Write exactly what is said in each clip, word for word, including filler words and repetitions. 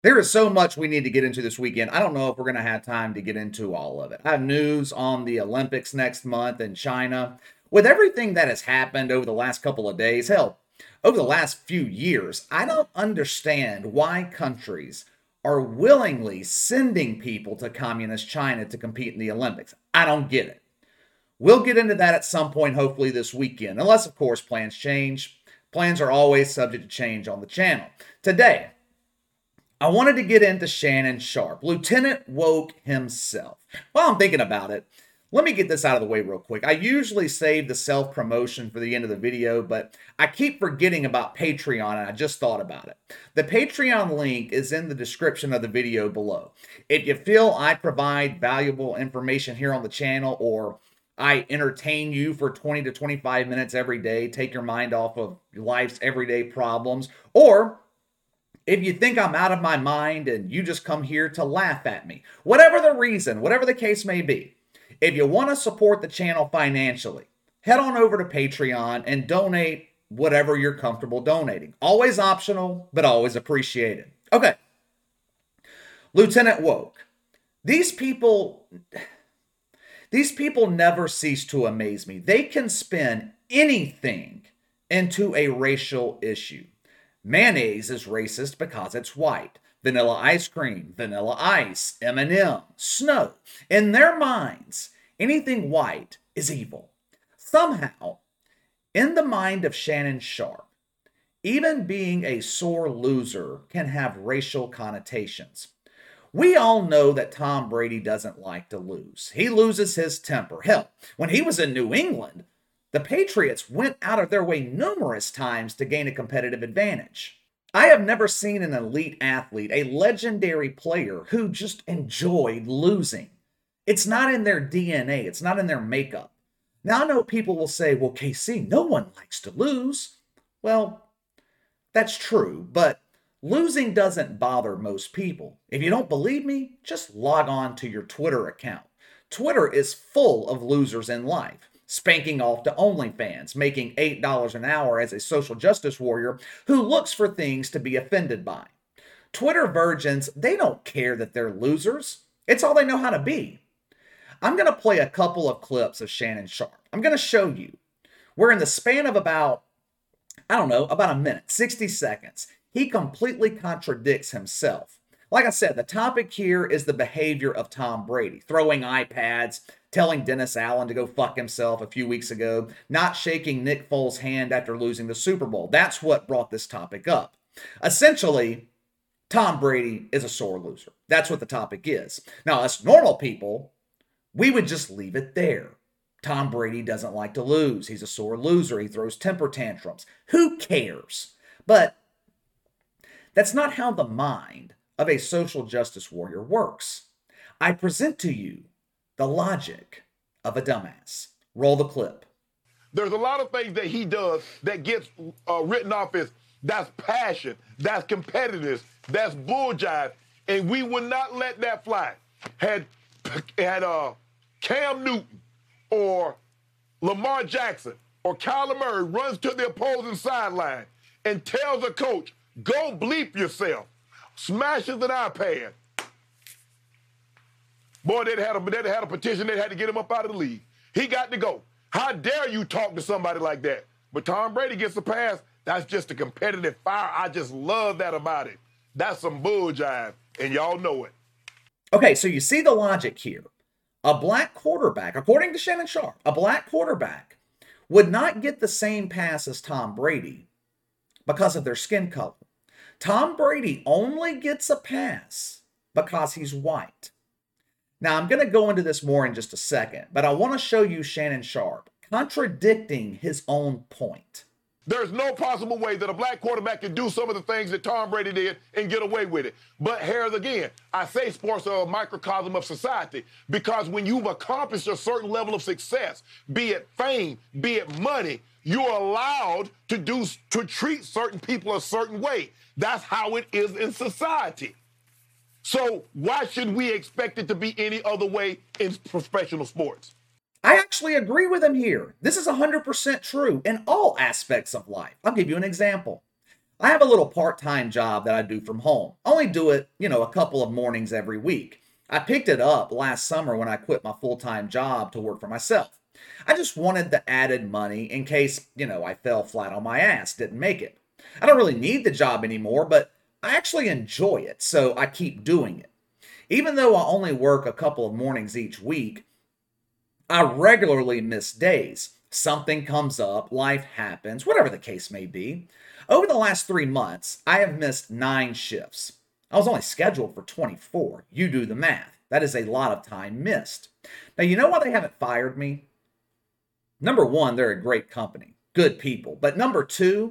There is so much we need to get into this weekend. I don't know if we're going to have time to get into all of it. I have news on the Olympics next month in China. With everything that has happened over the last couple of days, hell, over the last few years, I don't understand why countries are willingly sending people to communist China to compete in the Olympics. I don't get it. We'll get into that at some point, hopefully this weekend, unless, of course, plans change. Plans are always subject to change on the channel. Today, I wanted to get into Shannon Sharpe, Lieutenant Woke himself. While I'm thinking about it, let me get this out of the way real quick. I usually save the self-promotion for the end of the video, but I keep forgetting about Patreon, and I just thought about it. The Patreon link is in the description of the video below. If you feel I provide valuable information here on the channel, or I entertain you for twenty to twenty-five minutes every day, take your mind off of life's everyday problems, or if you think I'm out of my mind and you just come here to laugh at me, whatever the reason, whatever the case may be, if you want to support the channel financially, head on over to Patreon and donate whatever you're comfortable donating. Always optional, but always appreciated. Okay. Lieutenant Woke. These people, these people never cease to amaze me. They can spin anything into a racial issue. Mayonnaise is racist because it's white. Vanilla ice cream, vanilla ice, M and M, snow. In their minds, anything white is evil. Somehow, in the mind of Shannon Sharpe, even being a sore loser can have racial connotations. We all know that Tom Brady doesn't like to lose. He loses his temper. Hell, when he was in New England, the Patriots went out of their way numerous times to gain a competitive advantage. I have never seen an elite athlete, a legendary player, who just enjoyed losing. It's not in their D N A. It's not in their makeup. Now, I know people will say, well, K C, no one likes to lose. Well, that's true, but losing doesn't bother most people. If you don't believe me, just log on to your Twitter account. Twitter is full of losers in life. Spanking off to OnlyFans, making eight dollars an hour as a social justice warrior who looks for things to be offended by. Twitter virgins, they don't care that they're losers. It's all they know how to be. I'm going to play a couple of clips of Shannon Sharpe. I'm going to show you where in the span of about, I don't know, about a minute, sixty seconds, he completely contradicts himself. Like I said, the topic here is the behavior of Tom Brady, throwing iPads, telling Dennis Allen to go fuck himself a few weeks ago, not shaking Nick Foles' hand after losing the Super Bowl. That's what brought this topic up. Essentially, Tom Brady is a sore loser. That's what the topic is. Now, us normal people, we would just leave it there. Tom Brady doesn't like to lose. He's a sore loser. He throws temper tantrums. Who cares? But that's not how the mind of a social justice warrior works. I present to you the logic of a dumbass. Roll the clip. There's a lot of things that he does that gets uh, written off as that's passion, that's competitive, that's bull jive, and we would not let that fly. Had had uh, Cam Newton or Lamar Jackson or Kyler Murray runs to the opposing sideline and tells a coach, go bleep yourself, smashes an iPad. Boy, they'd had, a, they'd had a petition. They had to get him up out of the league. He got to go. How dare you talk to somebody like that? But Tom Brady gets a pass. That's just a competitive fire. I just love that about it. That's some bull jive, and y'all know it. Okay, so you see the logic here. A black quarterback, according to Shannon Sharpe, a black quarterback would not get the same pass as Tom Brady because of their skin color. Tom Brady only gets a pass because he's white. Now, I'm going to go into this more in just a second, but I want to show you Shannon Sharpe contradicting his own point. There's no possible way that a black quarterback can do some of the things that Tom Brady did and get away with it. But here's again, I say sports are a microcosm of society because when you've accomplished a certain level of success, be it fame, be it money, you're allowed to do to treat certain people a certain way. That's how it is in society. So why should we expect it to be any other way in professional sports? I actually agree with him here. This is one hundred percent true in all aspects of life. I'll give you an example. I have a little part-time job that I do from home. I only do it, you know, a couple of mornings every week. I picked it up last summer when I quit my full-time job to work for myself. I just wanted the added money in case, you know, I fell flat on my ass, didn't make it. I don't really need the job anymore, but I actually enjoy it, so I keep doing it. Even though I only work a couple of mornings each week, I regularly miss days. Something comes up, life happens, whatever the case may be. Over the last three months, I have missed nine shifts. I was only scheduled for twenty-four. You do the math. That is a lot of time missed. Now, you know why they haven't fired me? Number one, they're a great company, good people. But number two,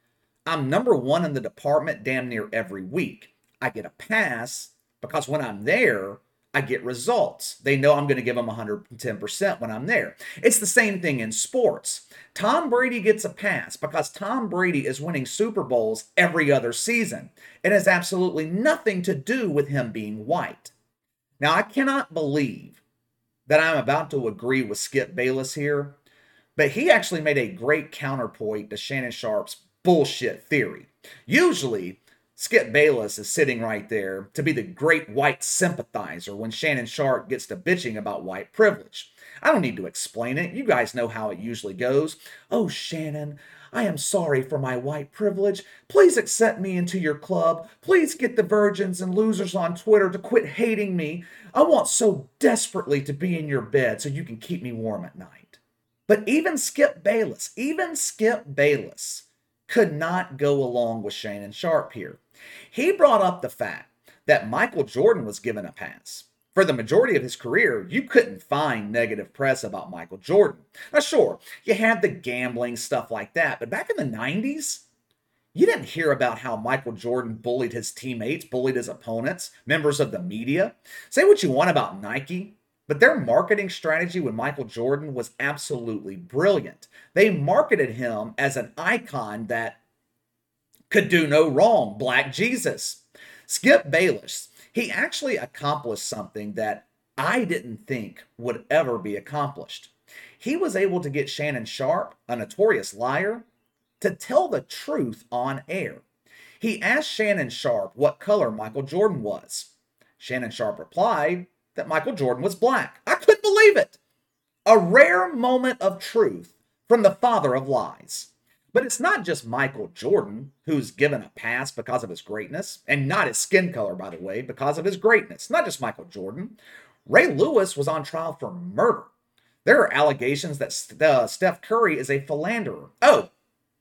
I'm number one in the department damn near every week. I get a pass because when I'm there, I get results. They know I'm going to give them one hundred ten percent when I'm there. It's the same thing in sports. Tom Brady gets a pass because Tom Brady is winning Super Bowls every other season. It has absolutely nothing to do with him being white. Now, I cannot believe that I'm about to agree with Skip Bayless here, but he actually made a great counterpoint to Shannon Sharpe's bullshit theory. Usually, Skip Bayless is sitting right there to be the great white sympathizer when Shannon Sharpe gets to bitching about white privilege. I don't need to explain it. You guys know how it usually goes. Oh, Shannon, I am sorry for my white privilege. Please accept me into your club. Please get the virgins and losers on Twitter to quit hating me. I want so desperately to be in your bed so you can keep me warm at night. But even Skip Bayless, even Skip Bayless could not go along with Shannon Sharpe here. He brought up the fact that Michael Jordan was given a pass. For the majority of his career, you couldn't find negative press about Michael Jordan. Now, sure, you had the gambling, stuff like that, but back in the nineties, you didn't hear about how Michael Jordan bullied his teammates, bullied his opponents, members of the media. Say what you want about Nike, but their marketing strategy with Michael Jordan was absolutely brilliant. They marketed him as an icon that could do no wrong, Black Jesus. Skip Bayless, he actually accomplished something that I didn't think would ever be accomplished. He was able to get Shannon Sharpe, a notorious liar, to tell the truth on air. He asked Shannon Sharpe what color Michael Jordan was. Shannon Sharpe replied that Michael Jordan was black. I couldn't believe it. A rare moment of truth from the father of lies. But it's not just Michael Jordan who's given a pass because of his greatness, and not his skin color, by the way, because of his greatness. Not just Michael Jordan. Ray Lewis was on trial for murder. There are allegations that uh, Steph Curry is a philanderer. Oh,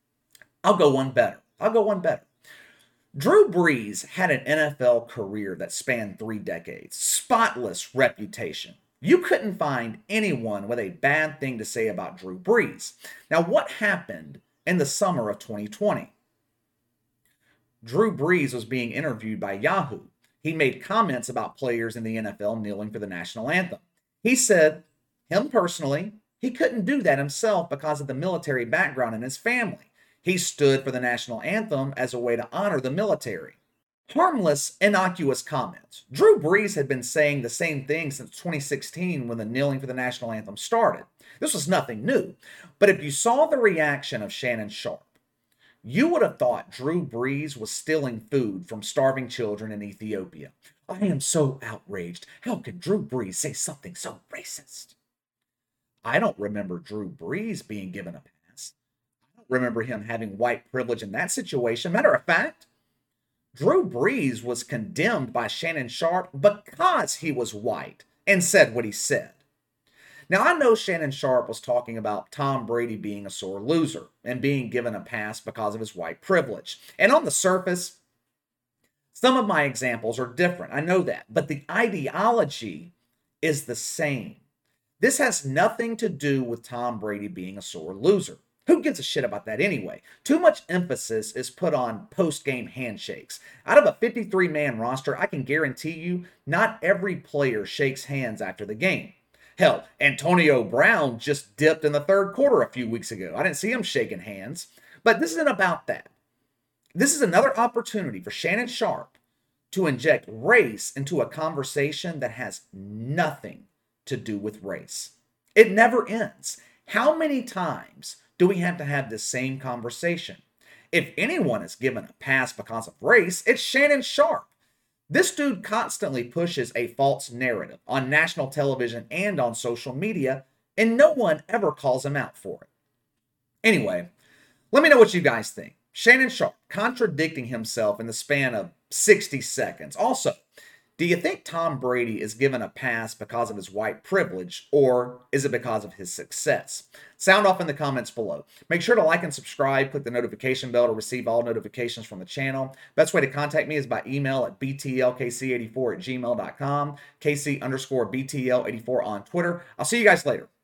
I'll go one better. I'll go one better. Drew Brees had an N F L career that spanned three decades. Spotless reputation. You couldn't find anyone with a bad thing to say about Drew Brees. Now, what happened in the summer of twenty twenty? Drew Brees was being interviewed by Yahoo. He made comments about players in the N F L kneeling for the national anthem. He said, him personally, he couldn't do that himself because of the military background in his family. He stood for the national anthem as a way to honor the military. Harmless, innocuous comments. Drew Brees had been saying the same thing since twenty sixteen when the kneeling for the national anthem started. This was nothing new. But if you saw the reaction of Shannon Sharpe, you would have thought Drew Brees was stealing food from starving children in Ethiopia. I am so outraged. How could Drew Brees say something so racist? I don't remember Drew Brees being given a pass. I don't remember him having white privilege in that situation. Matter of fact, Drew Brees was condemned by Shannon Sharpe because he was white and said what he said. Now, I know Shannon Sharpe was talking about Tom Brady being a sore loser and being given a pass because of his white privilege. And on the surface, some of my examples are different. I know that. But the ideology is the same. This has nothing to do with Tom Brady being a sore loser. Who gives a shit about that anyway? Too much emphasis is put on post-game handshakes. Out of a fifty-three man roster, I can guarantee you not every player shakes hands after the game. Hell, Antonio Brown just dipped in the third quarter a few weeks ago. I didn't see him shaking hands. But this isn't about that. This is another opportunity for Shannon Sharpe to inject race into a conversation that has nothing to do with race. It never ends. How many times do we have to have this same conversation? If anyone is given a pass because of race, it's Shannon Sharpe. This dude constantly pushes a false narrative on national television and on social media, and no one ever calls him out for it. Anyway, let me know what you guys think. Shannon Sharpe contradicting himself in the span of sixty seconds. Also, do you think Tom Brady is given a pass because of his white privilege, or is it because of his success? Sound off in the comments below. Make sure to like and subscribe. Click the notification bell to receive all notifications from the channel. Best way to contact me is by email at b t l k c eighty-four at gmail dot com, kc underscore b t l eighty-four on Twitter. I'll see you guys later.